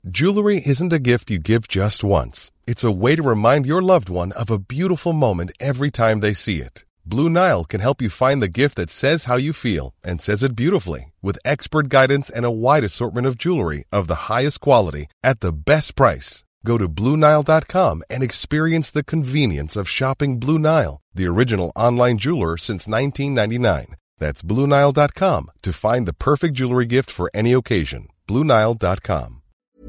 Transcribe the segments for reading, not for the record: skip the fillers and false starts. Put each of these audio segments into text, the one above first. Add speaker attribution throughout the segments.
Speaker 1: Jewelry isn't a gift you give just once. It's a way to remind your loved one of a beautiful moment every time they see it. Blue Nile can help you find the gift that says how you feel and says it beautifully, with expert guidance and a wide assortment of jewelry of the highest quality at the best price. Go to BlueNile.com and experience the convenience of shopping Blue Nile, the original online jeweler since 1999. That's BlueNile.com to find the perfect jewelry gift for any occasion. BlueNile.com.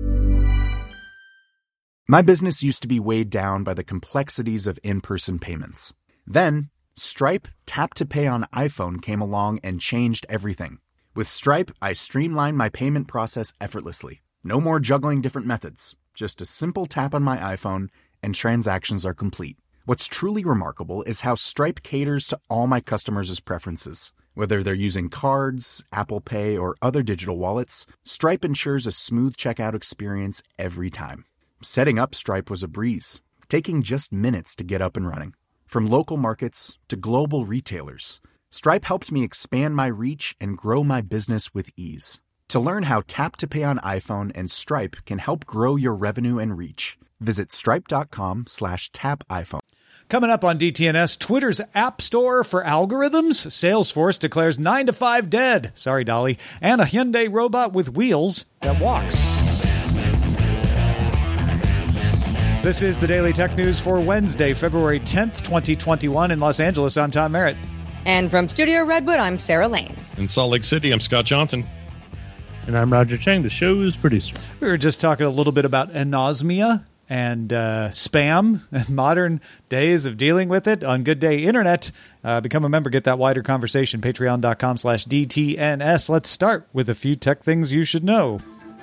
Speaker 2: My business used to be weighed down by the complexities of in-person payments. Then, Stripe Tap to Pay on iPhone came along and changed everything. With Stripe, I streamlined my payment process effortlessly. No more juggling different methods. Just a simple tap on my iPhone and transactions are complete. What's truly remarkable is how Stripe caters to all my customers' preferences. Whether they're using cards, Apple Pay, or other digital wallets, Stripe ensures a smooth checkout experience every time. Setting up Stripe was a breeze, taking just minutes to get up and running. From local markets to global retailers, Stripe helped me expand my reach and grow my business with ease. To learn how Tap to Pay on iPhone and Stripe can help grow your revenue and reach, visit stripe.com/tapiphone.
Speaker 3: Coming up on DTNS, Twitter's App Store for algorithms, Salesforce declares 9 to 5 dead, sorry Dolly, and a Hyundai robot with wheels that walks. This is the Daily Tech News for Wednesday, February 10th, 2021 in Los Angeles. I'm Tom Merritt.
Speaker 4: And from Studio Redwood, I'm Sarah Lane.
Speaker 5: In Salt Lake City, I'm Scott Johnson.
Speaker 6: And I'm Roger Chang, the show's producer.
Speaker 3: We were just talking a little bit about anosmia and spam and modern days of dealing with it on Good Day Internet. Become a member, get that wider conversation, patreon.com/DTNS. Let's start with a few tech things you should know.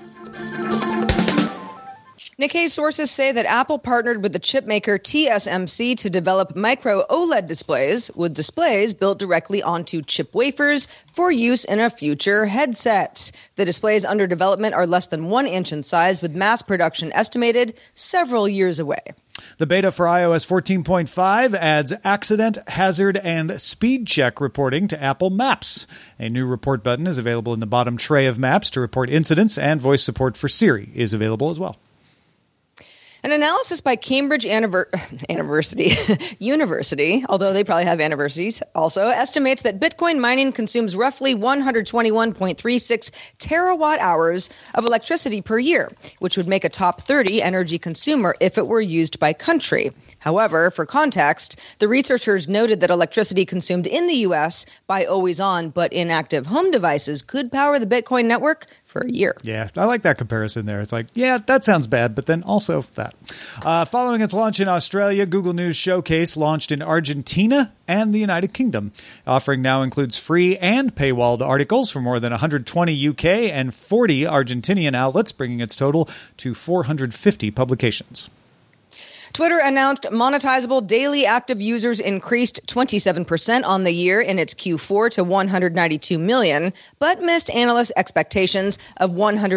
Speaker 4: Nikkei sources say that Apple partnered with the chipmaker TSMC to develop micro OLED displays, with displays built directly onto chip wafers for use in a future headset. The displays under development are less than 1 inch in size, with mass production estimated several years away.
Speaker 3: The beta for iOS 14.5 adds accident, hazard, and speed check reporting to Apple Maps. A new report button is available in the bottom tray of Maps to report incidents, and voice support for Siri is available as well.
Speaker 4: An analysis by Cambridge University, although they probably have anniversaries also, estimates that Bitcoin mining consumes roughly 121.36 terawatt hours of electricity per year, which would make a top 30 energy consumer if it were used by country. However, for context, the researchers noted that electricity consumed in the U.S. by always-on but inactive home devices could power the Bitcoin network for a year.
Speaker 3: Yeah, I like that comparison there. It's like, yeah, that sounds bad, but then also that. Following its launch in Australia, Google News Showcase launched in Argentina and the United Kingdom. Offering now includes free and paywalled articles from more than 120 UK and 40 Argentinian outlets, bringing its total to 450 publications.
Speaker 4: Twitter announced monetizable daily active users increased 27% on the year in its Q4 to 192 million, but missed analyst expectations of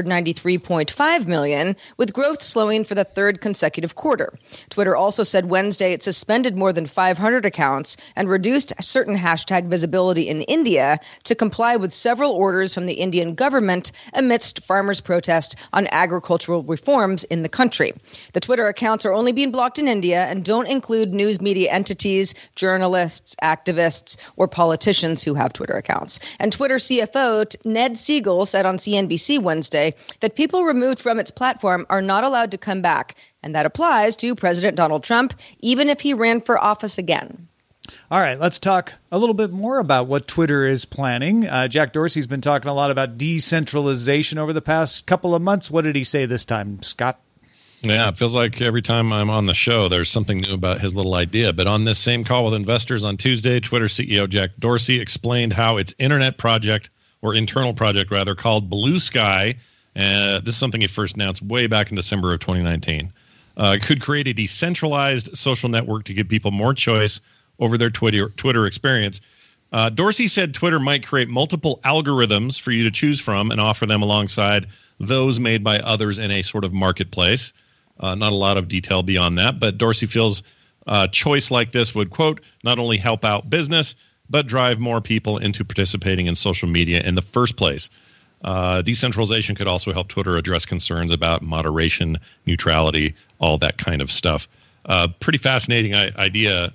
Speaker 4: 193.5 million, with growth slowing for the third consecutive quarter. Twitter also said Wednesday it suspended more than 500 accounts and reduced certain hashtag visibility in India to comply with several orders from the Indian government amidst farmers' protest on agricultural reforms in the country. The Twitter accounts are only being blocked in India and don't include news media entities, journalists, activists, or politicians who have Twitter accounts. And Twitter CFO Ned Siegel said on CNBC Wednesday that people removed from its platform are not allowed to come back, and that applies to President Donald Trump, even if he ran for office again.
Speaker 3: All right, let's talk a little bit more about what Twitter is planning. Jack Dorsey's been talking a lot about decentralization over the past couple of months. What did he say this time, Scott?
Speaker 5: Yeah, it feels like every time I'm on the show, there's something new about his little idea. But on this same call with investors on Tuesday, Twitter CEO Jack Dorsey explained how its internet project, or internal project rather, called Blue Sky, this is something he first announced way back in December of 2019, could create a decentralized social network to give people more choice over their Twitter experience. Dorsey said Twitter might create multiple algorithms for you to choose from and offer them alongside those made by others in a sort of marketplace. Not a lot of detail beyond that, but Dorsey feels choice like this would, quote, not only help out business, but drive more people into participating in social media in the first place. Decentralization could also help Twitter address concerns about moderation, neutrality, all that kind of stuff. Pretty fascinating idea.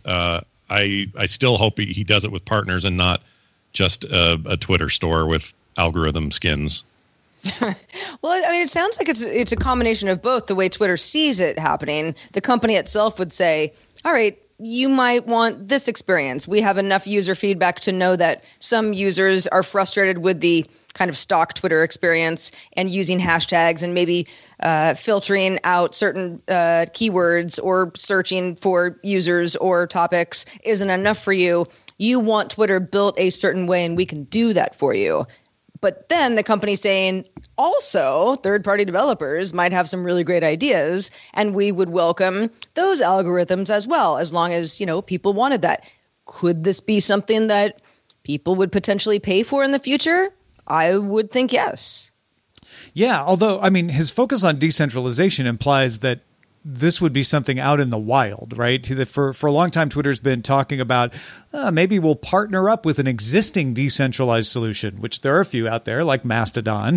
Speaker 5: I still hope he does it with partners and not just a Twitter store with algorithm skins.
Speaker 4: Well, I mean, it sounds like it's a combination of both. The way Twitter sees it happening, the company itself would say, all right, you might want this experience. We have enough user feedback to know that some users are frustrated with the kind of stock Twitter experience and using hashtags and maybe filtering out certain keywords or searching for users or topics isn't enough for you. You want Twitter built a certain way, and we can do that for you. But then the company's saying, also, third-party developers might have some really great ideas, and we would welcome those algorithms as well, as long as, people wanted that. Could this be something that people would potentially pay for in the future? I would think yes.
Speaker 3: Yeah, although, I mean, his focus on decentralization implies that this would be something out in the wild, right? For a long time, Twitter's been talking about maybe we'll partner up with an existing decentralized solution, which there are a few out there, like Mastodon.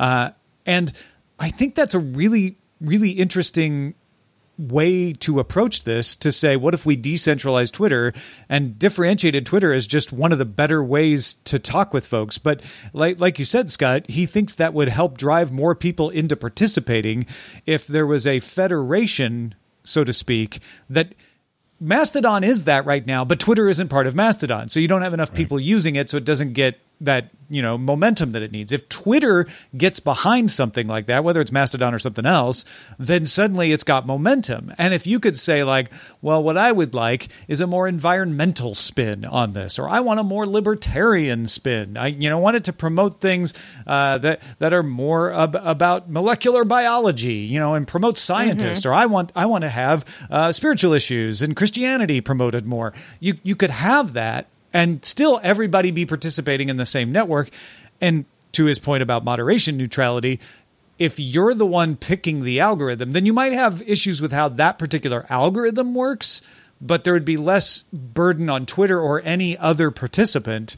Speaker 3: And I think that's a really, really interesting way to approach this, to say, what if we decentralized Twitter and differentiated Twitter as just one of the better ways to talk with folks? But like you said, Scott, he thinks that would help drive more people into participating if there was a federation, so to speak, that Mastodon is that right now, but Twitter isn't part of Mastodon. So you don't have enough people using it, so it doesn't get that, momentum that it needs. If Twitter gets behind something like that, whether it's Mastodon or something else, then suddenly it's got momentum. And if you could say like, well, what I would like is a more environmental spin on this, or I want a more libertarian spin. I, want it to promote things that are more about molecular biology, and promote scientists, or I want to have spiritual issues and Christianity promoted more. You could have that, and still everybody be participating in the same network. And to his point about moderation neutrality, if you're the one picking the algorithm, then you might have issues with how that particular algorithm works, but there would be less burden on Twitter or any other participant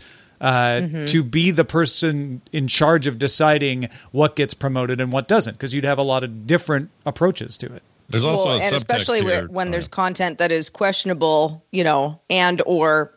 Speaker 3: to be the person in charge of deciding what gets promoted and what doesn't, because you'd have a lot of different approaches to it.
Speaker 5: There's also
Speaker 4: and especially when there's content that is questionable, and or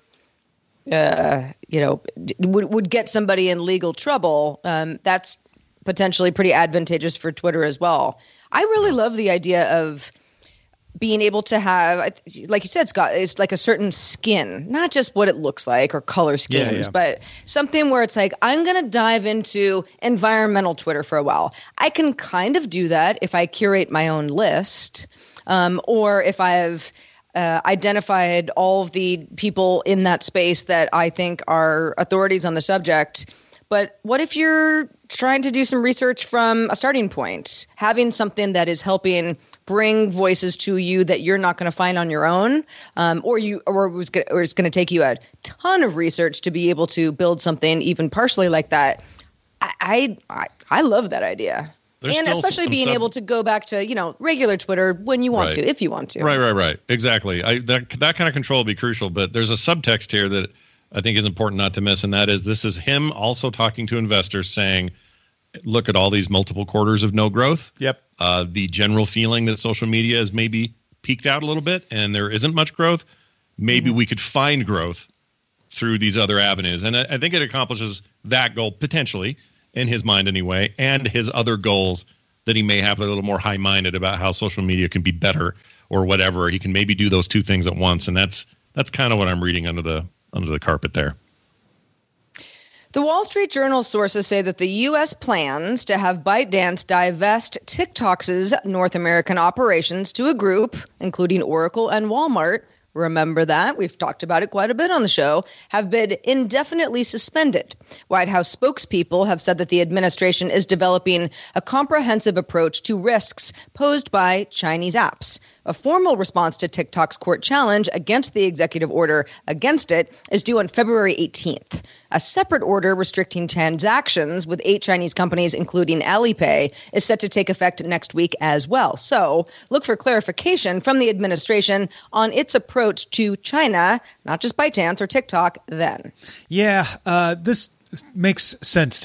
Speaker 4: would get somebody in legal trouble. That's potentially pretty advantageous for Twitter as well. I really love the idea of being able to have, like you said, Scott, it's like a certain skin, not just what it looks like or color schemes, but something where it's like, I'm going to dive into environmental Twitter for a while. I can kind of do that if I curate my own list, or if I have identified all of the people in that space that I think are authorities on the subject. But what if you're trying to do some research from a starting point, having something that is helping bring voices to you that you're not going to find on your own, or it's going to take you a ton of research to be able to build something even partially like that. I love that idea. And especially being able to go back to, regular Twitter when you want to, if you want to.
Speaker 5: Right. Exactly. That kind of control will be crucial. But there's a subtext here that I think is important not to miss. And that is, this is him also talking to investors saying, look at all these multiple quarters of no growth. Yep. The general feeling that social media is maybe peaked out a little bit and there isn't much growth. Maybe we could find growth through these other avenues. And I think it accomplishes that goal potentially, in his mind anyway, and his other goals that he may have a little more high-minded about how social media can be better or whatever. He can maybe do those two things at once, and that's kind of what I'm reading under the carpet there.
Speaker 4: The Wall Street Journal sources say that the U.S. plans to have ByteDance divest TikTok's North American operations to a group, including Oracle and Walmart. Remember that. We've talked about it quite a bit on the show, have been indefinitely suspended. White House spokespeople have said that the administration is developing a comprehensive approach to risks posed by Chinese apps. A formal response to TikTok's court challenge against the executive order against it is due on February 18th. A separate order restricting transactions with 8 Chinese companies, including Alipay, is set to take effect next week as well. So look for clarification from the administration on its approach to China, not just ByteDance or TikTok then.
Speaker 3: Yeah, this makes sense to me.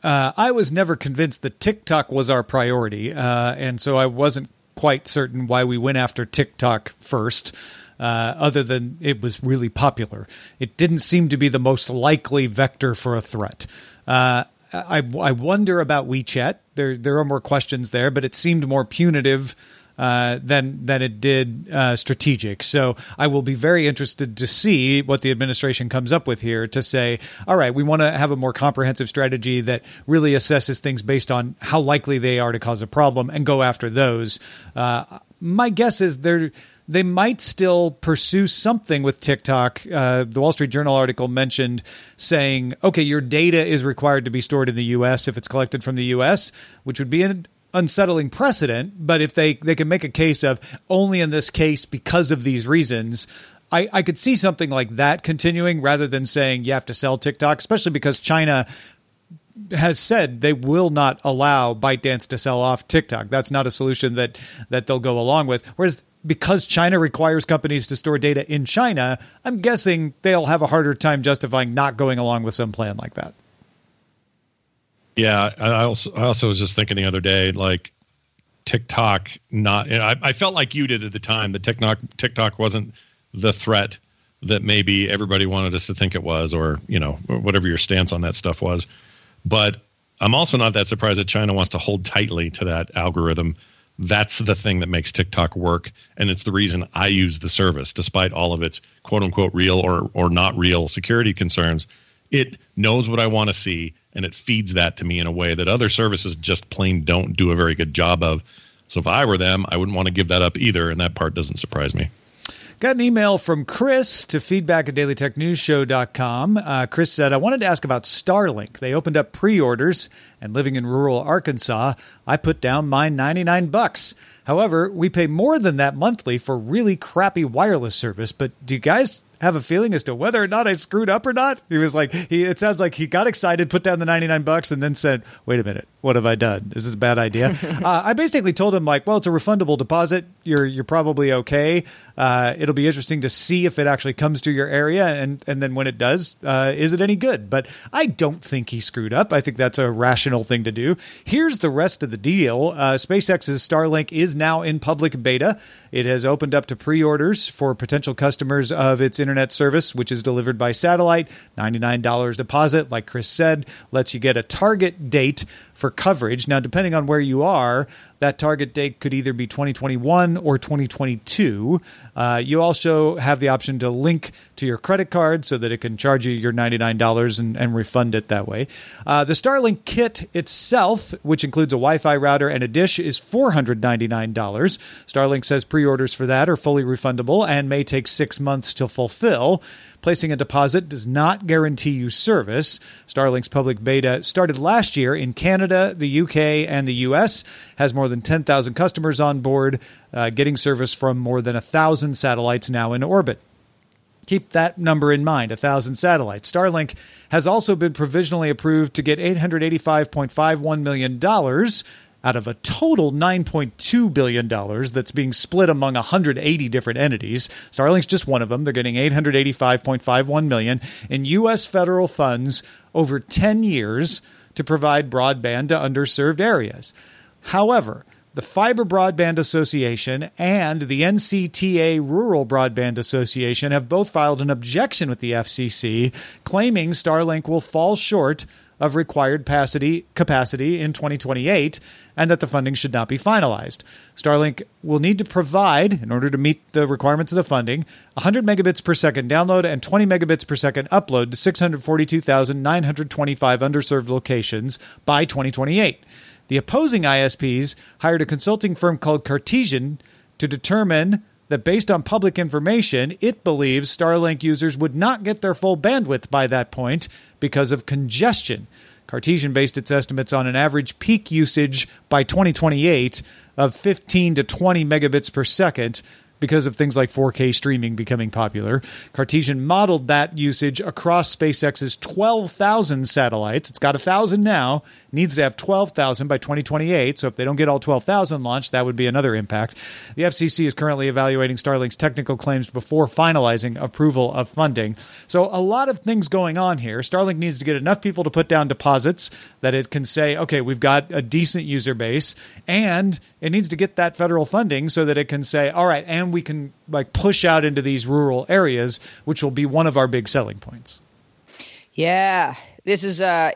Speaker 3: I was never convinced that TikTok was our priority, and so I wasn't quite certain why we went after TikTok first, other than it was really popular. It didn't seem to be the most likely vector for a threat. I wonder about WeChat. There are more questions there, but it seemed more punitive than it did strategic. So I will be very interested to see what the administration comes up with here to say, all right, we want to have a more comprehensive strategy that really assesses things based on how likely they are to cause a problem and go after those. My guess is they might still pursue something with TikTok. The Wall Street Journal article mentioned saying, okay, your data is required to be stored in the U.S. if it's collected from the U.S., which would be an unsettling precedent. But if they can make a case of only in this case because of these reasons, I could see something like that continuing rather than saying you have to sell TikTok, especially because China has said they will not allow ByteDance to sell off TikTok. That's not a solution that they'll go along with. Whereas because China requires companies to store data in China, I'm guessing they'll have a harder time justifying not going along with some plan like that.
Speaker 5: Yeah, I also was just thinking the other day, like TikTok I felt like you did at the time that TikTok wasn't the threat that maybe everybody wanted us to think it was, or whatever your stance on that stuff was. But I'm also not that surprised that China wants to hold tightly to that algorithm. That's the thing that makes TikTok work, and it's the reason I use the service, despite all of its quote-unquote real or not real security concerns. It knows what I want to see, and it feeds that to me in a way that other services just plain don't do a very good job of. So if I were them, I wouldn't want to give that up either, and that part doesn't surprise me.
Speaker 3: Got an email from Chris to feedback@dailytechnewsshow.com. Chris said, I wanted to ask about Starlink. They opened up pre-orders, and living in rural Arkansas, I put down mine $99. However, we pay more than that monthly for really crappy wireless service. But do you guys have a feeling as to whether or not I screwed up or not? He was like, it sounds like he got excited, put down the $99, and then said, wait a minute, what have I done? Is this a bad idea? I basically told him, like, well, it's a refundable deposit. You're probably okay. It'll be interesting to see if it actually comes to your area, and then when it does, is it any good? But I don't think he screwed up. I think that's a rational thing to do. Here's the rest of the deal. SpaceX's Starlink is now in public beta. It has opened up to pre-orders for potential customers of its internet service, which is delivered by satellite. $99 deposit, like Chris said, lets you get a target date for coverage. Now, depending on where you are, that target date could either be 2021 or 2022. You also have the option to link to your credit card so that it can charge you your $99 and refund it that way. The Starlink kit itself, which includes a Wi-Fi router and a dish, is $499. Starlink says pre-orders for that are fully refundable and may take 6 months to fulfill. Placing a deposit does not guarantee you service. Starlink's public beta started last year in Canada, the UK, and the US, has more than 10,000 customers on board, getting service from more than 1,000 satellites now in orbit. Keep that number in mind, 1,000 satellites. Starlink has also been provisionally approved to get $885.51 million out of a total $9.2 billion that's being split among 180 different entities. Starlink's just one of them. They're getting $885.51 million in U.S. federal funds over 10 years to provide broadband to underserved areas. However, the Fiber Broadband Association and the NCTA Rural Broadband Association have both filed an objection with the FCC, claiming Starlink will fall short of required capacity in 2028 and that the funding should not be finalized. Starlink will need to provide, in order to meet the requirements of the funding, 100 megabits per second download and 20 megabits per second upload to 642,925 underserved locations by 2028. The opposing ISPs hired a consulting firm called Cartesian to determine that based on public information, it believes Starlink users would not get their full bandwidth by that point because of congestion. Cartesian based its estimates on an average peak usage by 2028 of 15 to 20 megabits per second, because of things like 4K streaming becoming popular. Cartesian modeled that usage across SpaceX's 12,000 satellites. It's got 1,000 now, needs to have 12,000 by 2028. So if they don't get all 12,000 launched, that would be another impact. The FCC is currently evaluating Starlink's technical claims before finalizing approval of funding. So a lot of things going on here. Starlink needs to get enough people to put down deposits that it can say, okay, we've got a decent user base, and it needs to get that federal funding so that it can say, all right, and we can like push out into these rural areas, which will be one of our big selling points.
Speaker 4: Yeah, this is a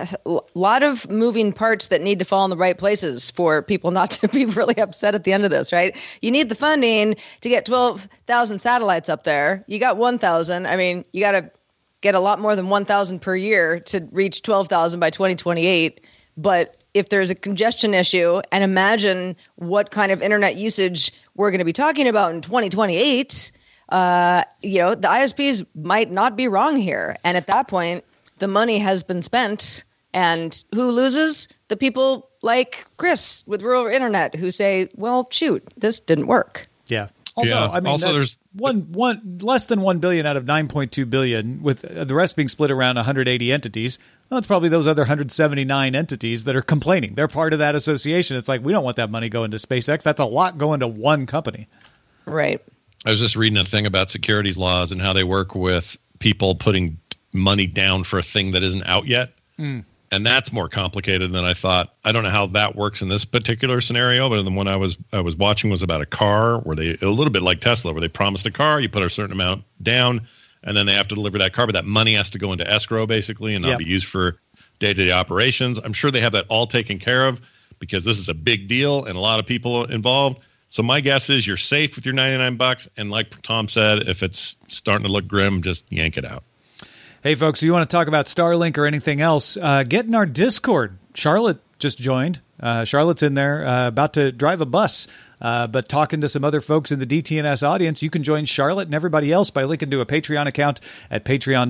Speaker 4: lot of moving parts that need to fall in the right places for people not to be really upset at the end of this, right? You need the funding to get 12,000 satellites up there. You got 1,000. I mean, you got to get a lot more than 1,000 per year to reach 12,000 by 2028. But if there's a congestion issue, and imagine what kind of internet usage we're going to be talking about in 2028, the ISPs might not be wrong here. And at that point, the money has been spent. And who loses? The people like Chris with rural internet who say, well, shoot, this didn't work.
Speaker 3: Yeah. Although, I mean, also there's one less than 1 billion out of 9.2 billion, with the rest being split around 180 entities. Well, it's probably those other 179 entities that are complaining. They're part of that association. It's like, we don't want that money going to SpaceX. That's a lot going to one company.
Speaker 4: Right.
Speaker 5: I was just reading a thing about securities laws and how they work with people putting money down for a thing that isn't out yet. And that's more complicated than I thought. I don't know how that works in this particular scenario, but the one I was watching was about a car where they, a little bit like Tesla, where they promised a car, you put a certain amount down, and then they have to deliver that car, but that money has to go into escrow basically and not be used for day-to-day operations. I'm sure they have that all taken care of because this is a big deal and a lot of people involved. So my guess is you're safe with your $99, and like Tom said, if it's starting to look grim, just yank it out.
Speaker 3: Hey, folks, if you want to talk about Starlink or anything else, get in our Discord. Charlotte just joined. Charlotte's in there about to drive a bus, but talking to some other folks in the DTNS audience. You can join Charlotte and everybody else by linking to a Patreon account at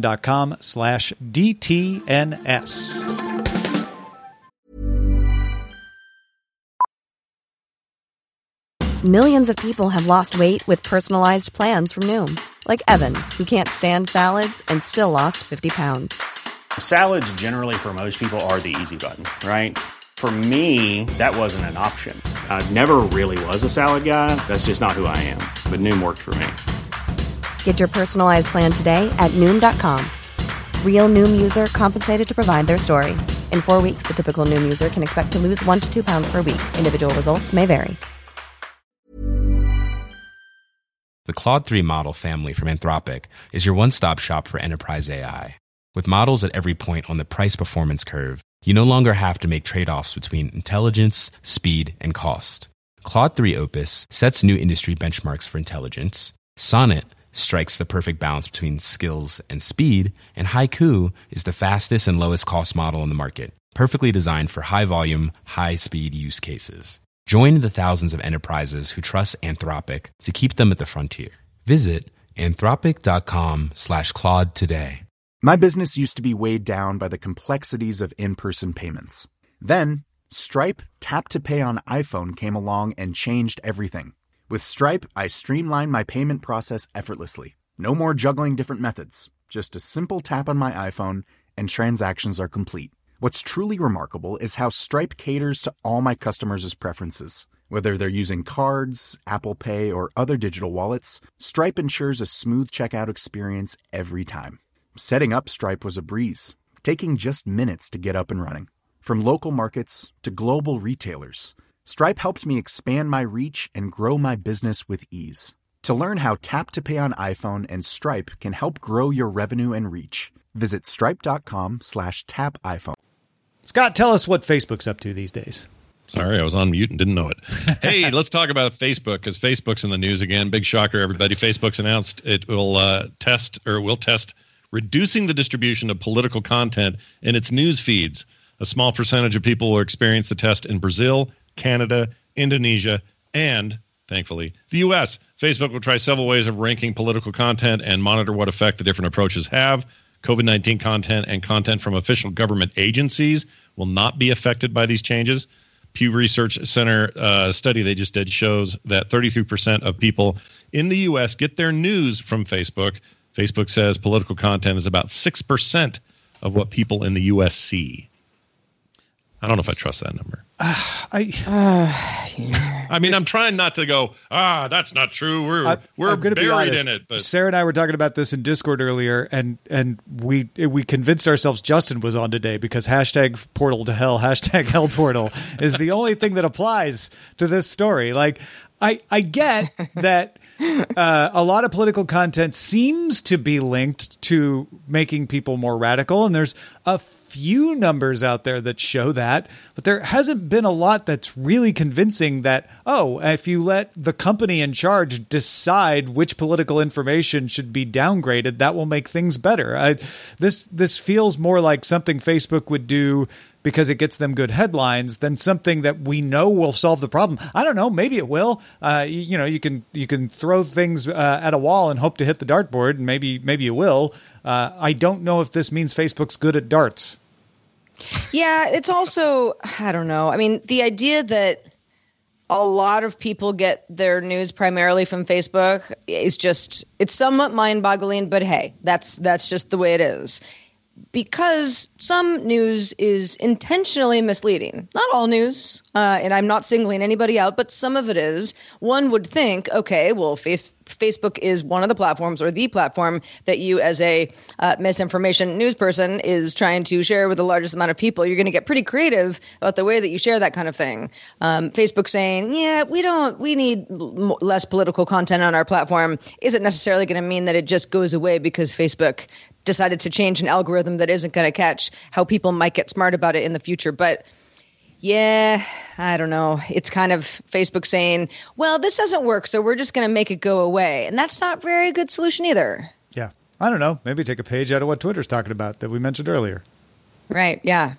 Speaker 3: patreon.com/DTNS.
Speaker 7: Millions of people have lost weight with personalized plans from Noom. Like Evan, who can't stand salads and still lost 50 pounds.
Speaker 8: Salads generally for most people are the easy button, right? For me, that wasn't an option. I never really was a salad guy. That's just not who I am. But Noom worked for me.
Speaker 7: Get your personalized plan today at Noom.com. Real Noom user compensated to provide their story. In 4 weeks, the typical Noom user can expect to lose 1 to 2 pounds per week. Individual results may vary.
Speaker 9: The Claude 3 model family from Anthropic is your one-stop shop for enterprise AI. With models at every point on the price-performance curve, you no longer have to make trade-offs between intelligence, speed, and cost. Claude 3 Opus sets new industry benchmarks for intelligence. Sonnet strikes the perfect balance between skills and speed. And Haiku is the fastest and lowest cost model in the market, perfectly designed for high-volume, high-speed use cases. Join the thousands of enterprises who trust Anthropic to keep them at the frontier. Visit anthropic.com/Claude today.
Speaker 2: My business used to be weighed down by the complexities of in-person payments. Then, Stripe Tap to Pay on iPhone came along and changed everything. With Stripe, I streamlined my payment process effortlessly. No more juggling different methods. Just a simple tap on my iPhone and transactions are complete. What's truly remarkable is how Stripe caters to all my customers' preferences. Whether they're using cards, Apple Pay, or other digital wallets, Stripe ensures a smooth checkout experience every time. Setting up Stripe was a breeze, taking just minutes to get up and running. From local markets to global retailers, Stripe helped me expand my reach and grow my business with ease. To learn how Tap to Pay on iPhone and Stripe can help grow your revenue and reach, visit stripe.com/tapiphone.
Speaker 3: Scott, tell us what Facebook's up to these days.
Speaker 5: Sorry, I was on mute and didn't know it. Hey, let's talk about Facebook, because Facebook's in the news again. Big shocker, everybody. Facebook's announced it will test reducing the distribution of political content in its news feeds. A small percentage of people will experience the test in Brazil, Canada, Indonesia, and, thankfully, the U.S. Facebook will try several ways of ranking political content and monitor what effect the different approaches have. COVID-19 content and content from official government agencies will not be affected by these changes. Pew Research Center study they just did shows that 33% of people in the U.S. get their news from Facebook. Facebook says political content is about 6% of what people in the U.S. see. I don't know if I trust that number. I mean, I'm trying not to go, that's not true. We're buried in it. But
Speaker 3: Sarah and I were talking about this in Discord earlier, and we convinced ourselves Justin was on today because hashtag portal to hell, hashtag hell portal is the only thing that applies to this story. Like, I get that a lot of political content seems to be linked to making people more radical, and there's a few numbers out there that show that, but there hasn't been a lot that's really convincing that, if you let the company in charge decide which political information should be downgraded, that will make things better. This feels more like something Facebook would do because it gets them good headlines than something that we know will solve the problem. I don't know. Maybe it will. You can throw things at a wall and hope to hit the dartboard, and maybe you will. I don't know if this means Facebook's good at darts.
Speaker 4: Yeah, it's also, I don't know. I mean, the idea that a lot of people get their news primarily from Facebook is it's somewhat mind-boggling, but hey, that's just the way it is. Because some news is intentionally misleading. Not all news, and I'm not singling anybody out, but some of it is. One would think, okay, well, if Facebook is one of the platforms or the platform that you as a misinformation news person is trying to share with the largest amount of people, you're going to get pretty creative about the way that you share that kind of thing. Facebook saying, we need less political content on our platform isn't necessarily going to mean that it just goes away because Facebook decided to change an algorithm that isn't going to catch how people might get smart about it in the future. But yeah, I don't know. It's kind of Facebook saying, well, this doesn't work, so we're just going to make it go away. And that's not a very good solution either.
Speaker 3: Yeah. I don't know. Maybe take a page out of what Twitter's talking about that we mentioned earlier.
Speaker 4: Right. Yeah.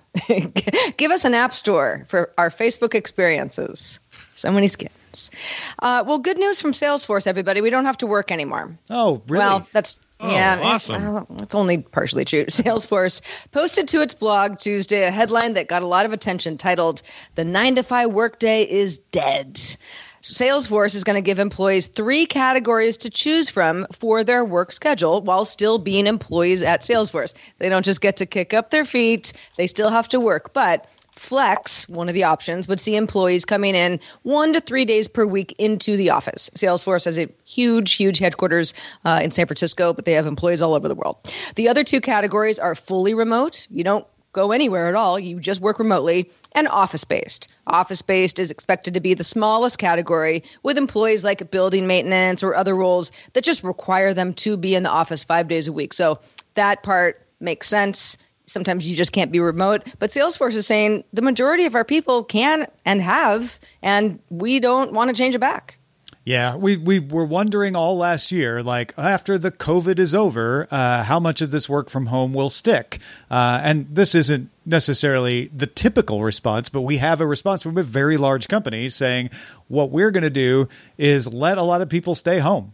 Speaker 4: Give us an app store for our Facebook experiences. So many skins. Well, good news from Salesforce, everybody. We don't have to work anymore.
Speaker 3: Oh, really?
Speaker 4: Well, that's... yeah,
Speaker 5: awesome.
Speaker 4: It's only partially true. Salesforce posted to its blog Tuesday a headline that got a lot of attention titled, "The 9-to-5 Workday is Dead." Salesforce is going to give employees 3 categories to choose from for their work schedule while still being employees at Salesforce. They don't just get to kick up their feet. They still have to work. But Flex, one of the options, would see employees coming in 1 to 3 days per week into the office. Salesforce has a huge headquarters in San Francisco, but they have employees all over the world. The other 2 categories are fully remote. You don't go anywhere at all. You just work remotely. And office-based. Office-based is expected to be the smallest category, with employees like building maintenance or other roles that just require them to be in the office 5 days a week. So that part makes sense. Sometimes you just can't be remote. But Salesforce is saying the majority of our people can and have, and we don't want to change it back.
Speaker 3: Yeah, we were wondering all last year, like, after the COVID is over, how much of this work from home will stick? And this isn't necessarily the typical response, but we have a response from a very large company saying what we're going to do is let a lot of people stay home.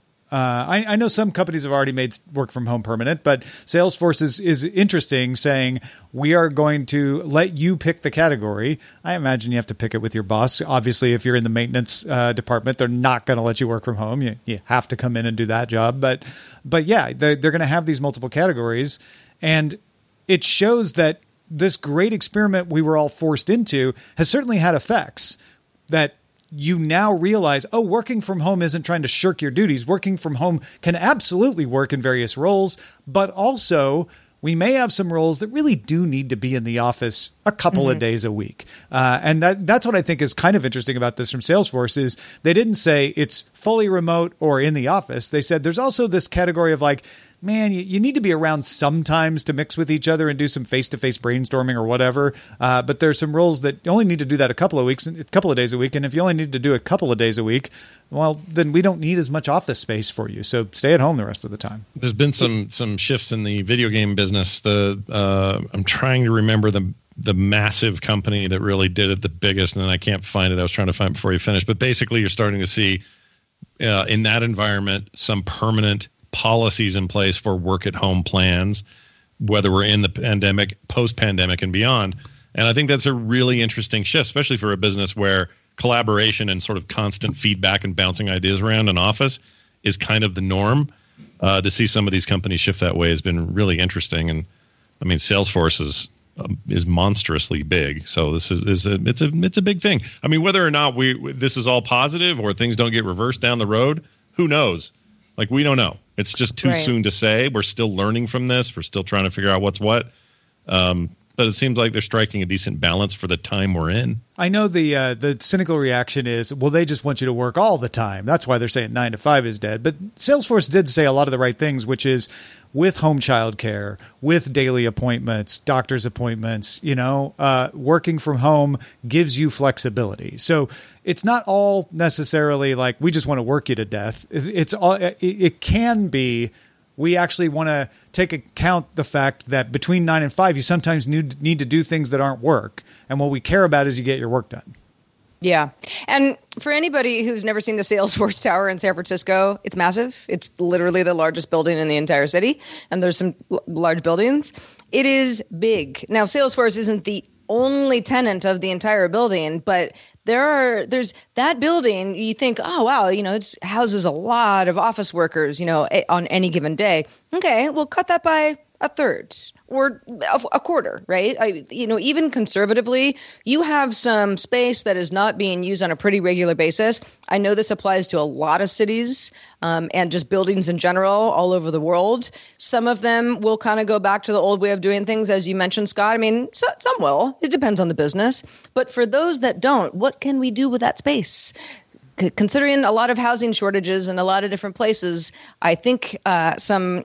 Speaker 3: I know some companies have already made work from home permanent, but Salesforce is interesting, saying we are going to let you pick the category. I imagine you have to pick it with your boss. Obviously, if you're in the maintenance department, they're not going to let you work from home. You have to come in and do that job. But yeah, they're going to have these multiple categories. And it shows that this great experiment we were all forced into has certainly had effects that you now realize, working from home isn't trying to shirk your duties. Working from home can absolutely work in various roles, but also we may have some roles that really do need to be in the office a couple of days a week. And that's what I think is kind of interesting about this from Salesforce is they didn't say it's fully remote or in the office. They said there's also this category of like, man, you need to be around sometimes to mix with each other and do some face-to-face brainstorming or whatever. But there's some roles that you only need to do that a couple of days a week. And if you only need to do a couple of days a week, well, then we don't need as much office space for you. So stay at home the rest of the time.
Speaker 5: There's been some shifts in the video game business. I'm trying to remember the massive company that really did it the biggest, and then I can't find it. I was trying to find it before you finished. But basically, you're starting to see in that environment some permanent policies in place for work at home plans, whether we're in the pandemic, post-pandemic, and beyond. And I think that's a really interesting shift, especially for a business where collaboration and sort of constant feedback and bouncing ideas around an office is kind of the norm. To see some of these companies shift that way has been really interesting. And I mean, Salesforce is monstrously big, so this is a big thing. I mean, whether or not this is all positive or things don't get reversed down the road, who knows? Like, we don't know. It's just too soon to say. We're still learning from this. We're still trying to figure out what's what. But it seems like they're striking a decent balance for the time we're in.
Speaker 3: I know the cynical reaction is, well, they just want you to work all the time. That's why they're saying 9 to 5 is dead. But Salesforce did say a lot of the right things, which is with home child care, with daily appointments, doctor's appointments, working from home gives you flexibility. So it's not all necessarily like we just want to work you to death. It can be. We actually want to take account the fact that between 9 and 5, you sometimes need to do things that aren't work. And what we care about is you get your work done.
Speaker 4: Yeah. And for anybody who's never seen the Salesforce Tower in San Francisco, it's massive. It's literally the largest building in the entire city. And there's some large buildings. It is big. Now, Salesforce isn't the only tenant of the entire building, but there's that building. You think, oh, wow, it houses a lot of office workers, on any given day. Okay, we'll cut that by a third or a quarter, right? Even conservatively, you have some space that is not being used on a pretty regular basis. I know this applies to a lot of cities and just buildings in general all over the world. Some of them will kind of go back to the old way of doing things, as you mentioned, Scott. I mean, some will. It depends on the business. But for those that don't, what can we do with that space? Considering a lot of housing shortages in a lot of different places, I think some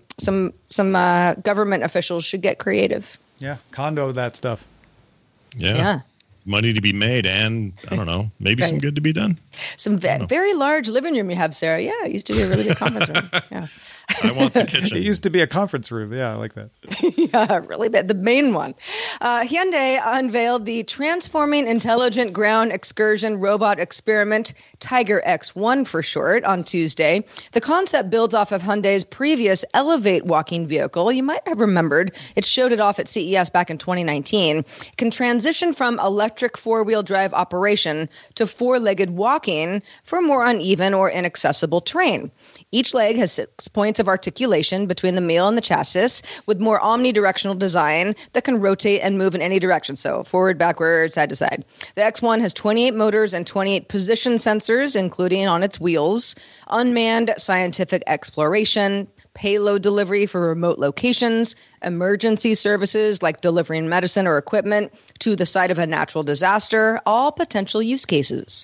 Speaker 4: government officials should get creative.
Speaker 3: Yeah, condo that stuff.
Speaker 5: Yeah. Money to be made, and I don't know, maybe some good to be done.
Speaker 4: Some very large living room you have, Sarah. Yeah, it used to be a really good conference room. Yeah.
Speaker 5: I want the kitchen.
Speaker 3: It used to be a conference room. Yeah, I like that.
Speaker 4: Yeah, really bad. The main one. Hyundai unveiled the Transforming Intelligent Ground Excursion Robot Experiment, Tiger X1 for short, on Tuesday. The concept builds off of Hyundai's previous Elevate walking vehicle. You might have remembered it showed it off at CES back in 2019. It can transition from electric four-wheel drive operation to four-legged walking for more uneven or inaccessible terrain. Each leg has 6 points of articulation between the wheel and the chassis, with more omnidirectional design that can rotate and move in any direction. So forward, backward, side to side. The X1 has 28 motors and 28 position sensors, including on its wheels, unmanned scientific exploration, payload delivery for remote locations, emergency services like delivering medicine or equipment to the site of a natural disaster, all potential use cases.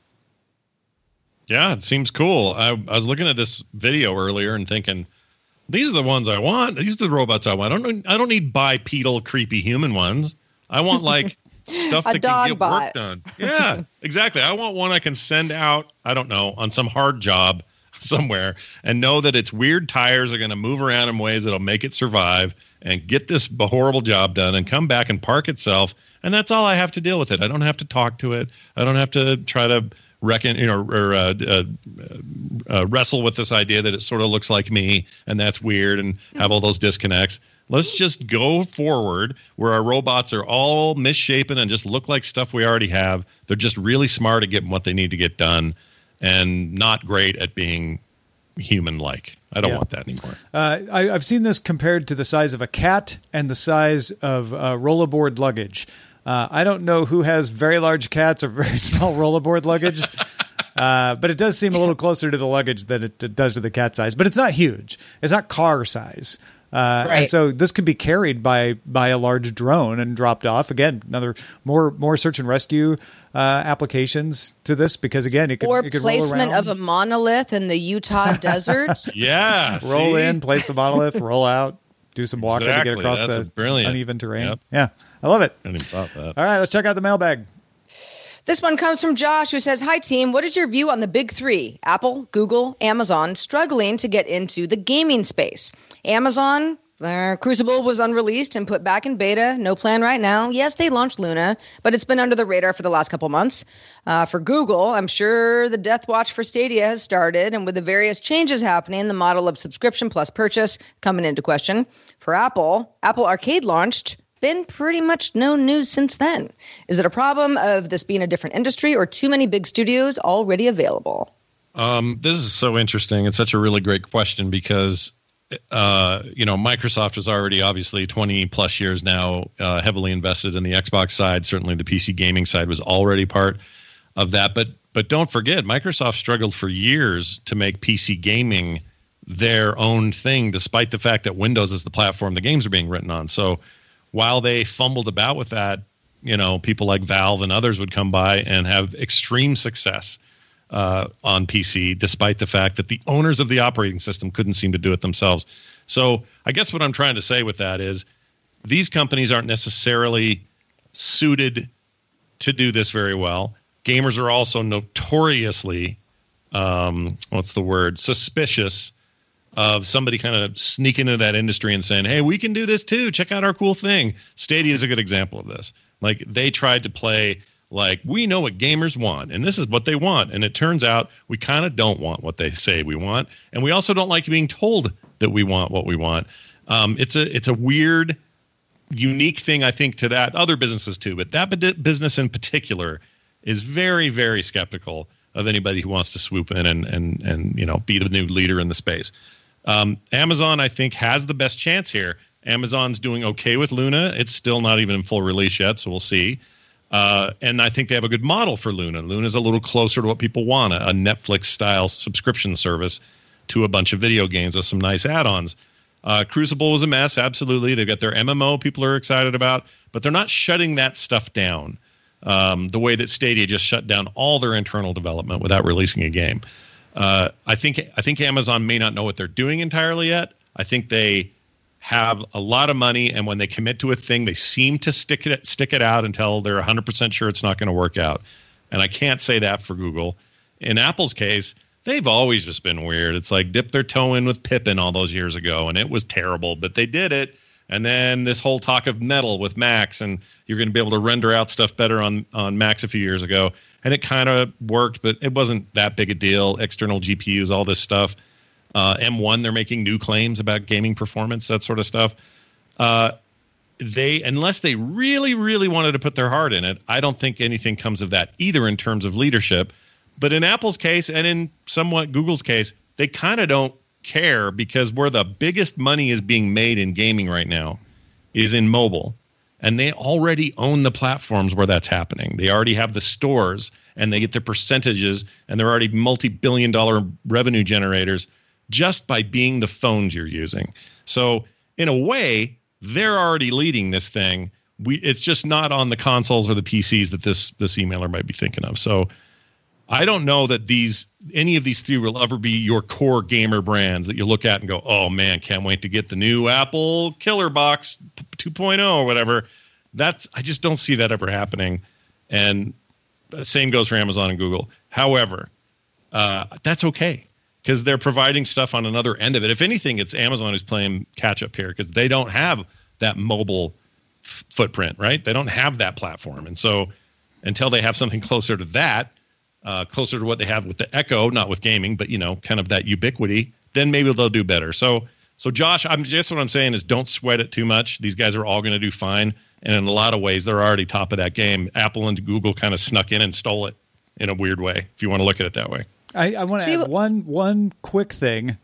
Speaker 5: Yeah, it seems cool. I was looking at this video earlier and thinking, these are the ones I want. These are the robots I want. I don't need bipedal, creepy human ones. I want like stuff that can get work done. Yeah, exactly. I want one I can send out, I don't know, on some hard job somewhere and know that its weird tires are going to move around in ways that'll make it survive and get this horrible job done and come back and park itself. And that's all I have to deal with it. I don't have to talk to it. I don't have to try to wrestle with this idea that it sort of looks like me and that's weird and have all those disconnects. Let's just go forward where our robots are all misshapen and just look like stuff we already have. They're just really smart at getting what they need to get done and not great at being human-like. I don't want that anymore.
Speaker 3: I've seen this compared to the size of a cat and the size of rollerboard luggage. I don't know who has very large cats or very small rollerboard luggage, but it does seem a little closer to the luggage than it does to the cat size. But it's not huge. It's not car size. And so this could be carried by a large drone and dropped off. Again, another more search and rescue applications to this because, again, it could
Speaker 4: placement
Speaker 3: roll around.
Speaker 4: Of a monolith in the Utah desert.
Speaker 5: Yeah.
Speaker 3: Roll in, place the monolith, roll out, do some walking to get across the uneven terrain.
Speaker 5: Yep.
Speaker 3: Yeah. I love it.
Speaker 5: I didn't thought that.
Speaker 3: All right, let's check out the mailbag.
Speaker 4: This one comes from Josh, who says, "Hi, team. What is your view on the big three, Apple, Google, Amazon, struggling to get into the gaming space? Amazon, their Crucible was unreleased and put back in beta. No plan right now. Yes, they launched Luna, but it's been under the radar for the last couple months. For Google, I'm sure the death watch for Stadia has started, and with the various changes happening, the model of subscription plus purchase coming into question. For Apple Arcade launched been pretty much no news since then. Is it a problem of this being a different industry or too many big studios already available?
Speaker 5: This is so interesting. It's such a really great question because, Microsoft was already obviously 20 plus years now heavily invested in the Xbox side. Certainly the PC gaming side was already part of that. But don't forget, Microsoft struggled for years to make PC gaming their own thing, despite the fact that Windows is the platform the games are being written on. So while they fumbled about with that, people like Valve and others would come by and have extreme success on PC, despite the fact that the owners of the operating system couldn't seem to do it themselves. So I guess what I'm trying to say with that is these companies aren't necessarily suited to do this very well. Gamers are also notoriously, suspicious of somebody kind of sneaking into that industry and saying, hey, we can do this too. Check out our cool thing. Stadia is a good example of this. Like, they tried to play like, we know what gamers want, and this is what they want. And it turns out we kind of don't want what they say we want. And we also don't like being told that we want what we want. It's a weird, unique thing, I think, to that. Other businesses too, but that business in particular is very, very skeptical of anybody who wants to swoop in and be the new leader in the space. Amazon, I think, has the best chance here. Amazon's doing okay with Luna. It's still not even in full release yet, so we'll see. And I think they have a good model for Luna. Luna's a little closer to what people want, a Netflix-style subscription service to a bunch of video games with some nice add-ons. Crucible was a mess, absolutely. They've got their MMO people are excited about, but they're not shutting that stuff down the way that Stadia just shut down all their internal development without releasing a game. I think Amazon may not know what they're doing entirely yet. I think they have a lot of money, and when they commit to a thing, they seem to stick it out until they're 100% sure it's not going to work out. And I can't say that for Google. In Apple's case, they've always just been weird. It's like dipped their toe in with Pippin all those years ago, and it was terrible, but they did it. And then this whole talk of Metal with Macs, and you're going to be able to render out stuff better on Macs a few years ago. And it kind of worked, but it wasn't that big a deal. External GPUs, all this stuff. M1, they're making new claims about gaming performance, that sort of stuff. Unless they really, really wanted to put their heart in it, I don't think anything comes of that either in terms of leadership. But in Apple's case and in somewhat Google's case, they kind of don't care, because where the biggest money is being made in gaming right now is in mobile. And they already own the platforms where that's happening. They already have the stores, and they get their percentages, and they're already multi-billion-dollar revenue generators just by being the phones you're using. So in a way, they're already leading this thing. It's just not on the consoles or the PCs that this emailer might be thinking of. So I don't know that any of these three will ever be your core gamer brands that you look at and go, oh man, can't wait to get the new Apple Killer Box 2.0 or whatever. I just don't see that ever happening. And the same goes for Amazon and Google. However, that's okay, because they're providing stuff on another end of it. If anything, it's Amazon who's playing catch up here, because they don't have that mobile footprint, right? They don't have that platform. And so until they have something closer to that, closer to what they have with the Echo, not with gaming, but kind of that ubiquity, then maybe they'll do better. So Josh, what I'm saying is don't sweat it too much. These guys are all going to do fine, and in a lot of ways, they're already top of that game. Apple and Google kind of snuck in and stole it in a weird way, if you want to look at it that way.
Speaker 3: I want to add one quick thing,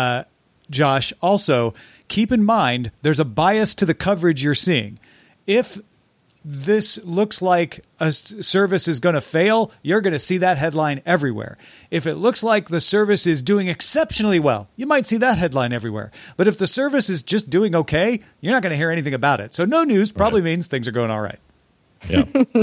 Speaker 3: Josh. Also, keep in mind there's a bias to the coverage you're seeing. If this looks like a service is going to fail, you're going to see that headline everywhere. If it looks like the service is doing exceptionally well, you might see that headline everywhere. But if the service is just doing okay, you're not going to hear anything about it. So no news probably means things are going all right.
Speaker 5: Yeah.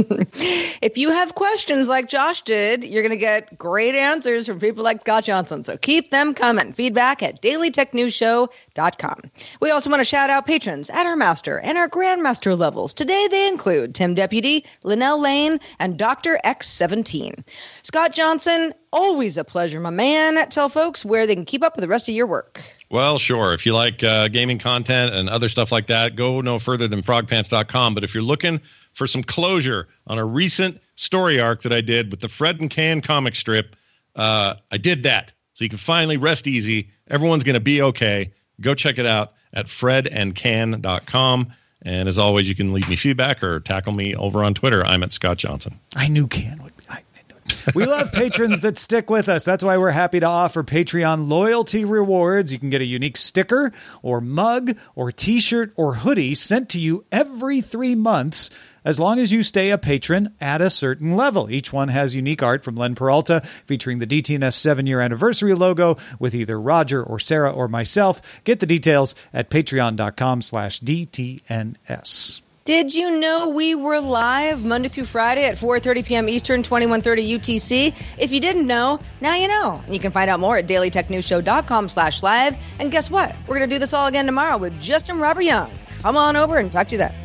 Speaker 4: If you have questions like Josh did, you're going to get great answers from people like Scott Johnson. So keep them coming. Feedback at dailytechnewsshow.com. We also want to shout out patrons at our master and our grandmaster levels. Today they include Tim Deputy, Linnell Lane, and Dr. X17. Scott Johnson, always a pleasure, my man. Tell folks where they can keep up with the rest of your work.
Speaker 5: Well, sure. If you like gaming content and other stuff like that, go no further than frogpants.com. But if you're looking for some closure on a recent story arc that I did with the Fred and Can comic strip, I did that. So you can finally rest easy. Everyone's going to be okay. Go check it out at fredandcan.com. And as always, you can leave me feedback or tackle me over on Twitter. I'm at Scott Johnson.
Speaker 3: I knew Ken would be. We love patrons that stick with us. That's why we're happy to offer Patreon loyalty rewards. You can get a unique sticker or mug or t-shirt or hoodie sent to you every 3 months as long as you stay a patron at a certain level. Each one has unique art from Len Peralta featuring the DTNS 7-year anniversary logo with either Roger or Sarah or myself. Get the details at patreon.com/DTNS.
Speaker 4: Did you know we were live Monday through Friday at 4:30 p.m. Eastern, 21:30 UTC? If you didn't know, now you know. And you can find out more at dailytechnewsshow.com/live. And guess what? We're going to do this all again tomorrow with Justin Robert Young. Come on over and talk to you then.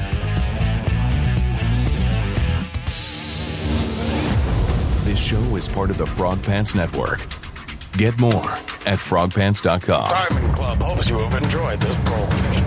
Speaker 10: This show is part of the Frog Pants Network. Get more at frogpants.com.
Speaker 11: Diamond Club hopes you have enjoyed this program.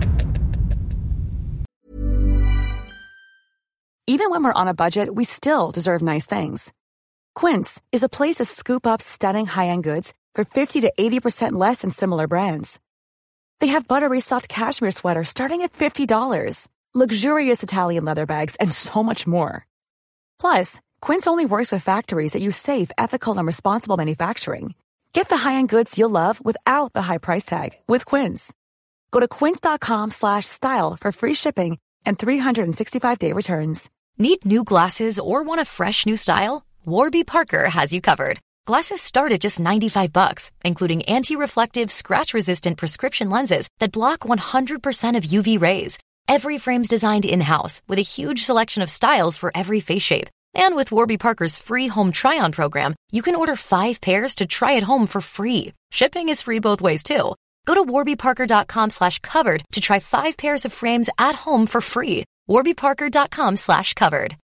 Speaker 12: Even when we're on a budget, we still deserve nice things. Quince is a place to scoop up stunning high-end goods for 50 to 80% less than similar brands. They have buttery soft cashmere sweaters starting at $50, luxurious Italian leather bags, and so much more. Plus, Quince only works with factories that use safe, ethical, and responsible manufacturing. Get the high-end goods you'll love without the high price tag with Quince. Go to quince.com/style for free shipping and 365-day returns.
Speaker 13: Need new glasses or want a fresh new style? Warby Parker has you covered. Glasses start at just $95, including anti-reflective, scratch-resistant prescription lenses that block 100% of UV rays. Every frame's designed in-house with a huge selection of styles for every face shape. And with Warby Parker's free home try-on program, you can order 5 pairs to try at home for free. Shipping is free both ways, too. Go to warbyparker.com/covered to try 5 pairs of frames at home for free. warbyparker.com/covered.